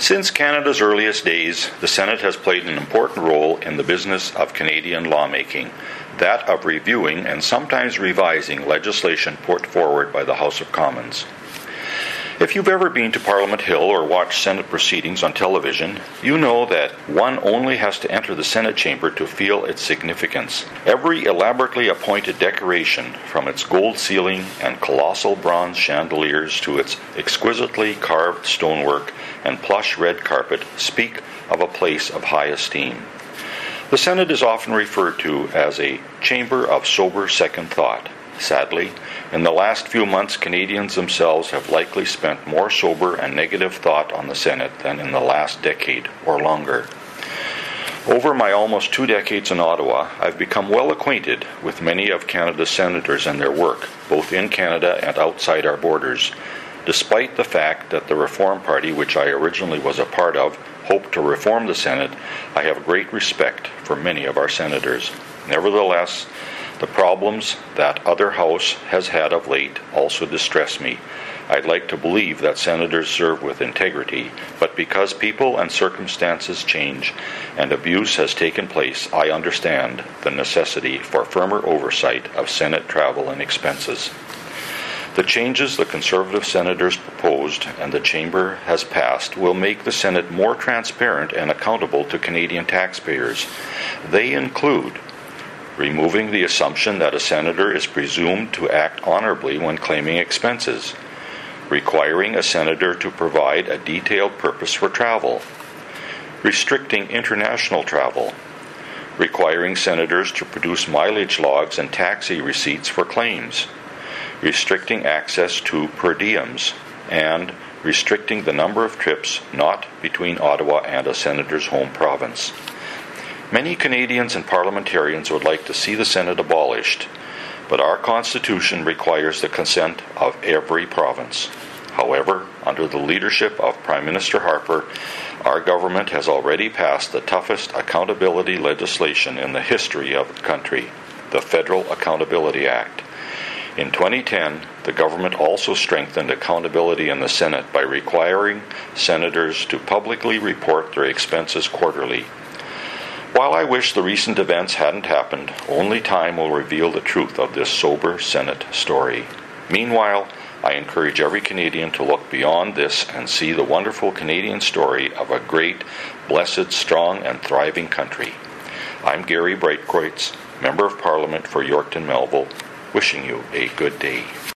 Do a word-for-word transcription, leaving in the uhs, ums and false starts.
Since Canada's earliest days, the Senate has played an important role in the business of Canadian lawmaking, that of reviewing and sometimes revising legislation put forward by the House of Commons. If you've ever been to Parliament Hill or watched Senate proceedings on television, you know that one only has to enter the Senate chamber to feel its significance. Every elaborately appointed decoration, from its gold ceiling and colossal bronze chandeliers to its exquisitely carved stonework and plush red carpet, speak of a place of high esteem. The Senate is often referred to as a chamber of sober second thought. Sadly, in the last few months, Canadians themselves have likely spent more sober and negative thought on the Senate than in the last decade or longer. Over my almost two decades in Ottawa, I've become well acquainted with many of Canada's senators and their work, both in Canada and outside our borders. Despite the fact that the Reform Party, which I originally was a part of, hoped to reform the Senate, I have great respect for many of our senators. Nevertheless, the problems that other House has had of late also distress me. I'd like to believe that senators serve with integrity, but because people and circumstances change and abuse has taken place, I understand the necessity for firmer oversight of Senate travel and expenses. The changes the Conservative senators proposed and the Chamber has passed will make the Senate more transparent and accountable to Canadian taxpayers. They include removing the assumption that a senator is presumed to act honorably when claiming expenses, requiring a senator to provide a detailed purpose for travel, restricting international travel, requiring senators to produce mileage logs and taxi receipts for claims, restricting access to per diems, and restricting the number of trips not between Ottawa and a senator's home province. Many Canadians and parliamentarians would like to see the Senate abolished, but our Constitution requires the consent of every province. However, under the leadership of Prime Minister Harper, our government has already passed the toughest accountability legislation in the history of the country, the Federal Accountability Act. In twenty ten, the government also strengthened accountability in the Senate by requiring senators to publicly report their expenses quarterly. While I wish the recent events hadn't happened, only time will reveal the truth of this sober Senate story. Meanwhile, I encourage every Canadian to look beyond this and see the wonderful Canadian story of a great, blessed, strong, and thriving country. I'm Gary Breitkreutz, Member of Parliament for Yorkton Melville, wishing you a good day.